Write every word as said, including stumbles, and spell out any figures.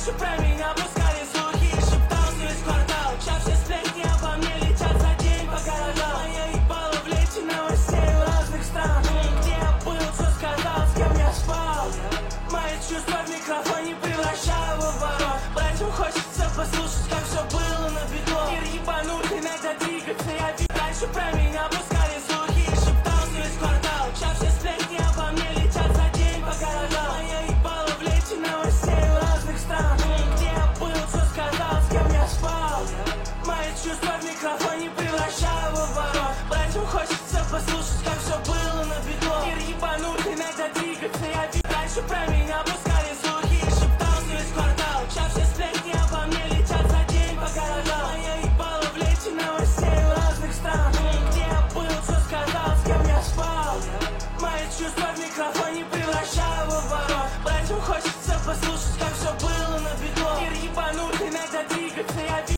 Дальше про меня пускали слухи, шептался весь квартал. Сейчас все сплетни обо мне летят за день по городам. А я ебало в лете новостей в разных странах. Где я был, что сказал, с кем я спал. Мои чувства в микрофоне превращаю в оборот. Братьям хочется послушать, как все было на бетон. Мир ебанутый, надо двигаться, я вижу. Дальше про меня пускали слухи, шептался весь квартал. Сейчас все сплетни обо мне летят за день по городам. А я ебало в лете новостей в разных странах. Где я был, что сказал, с кем я спал. Мои чувства в микрофоне превращаю в оборот. Братьям хочется послушать,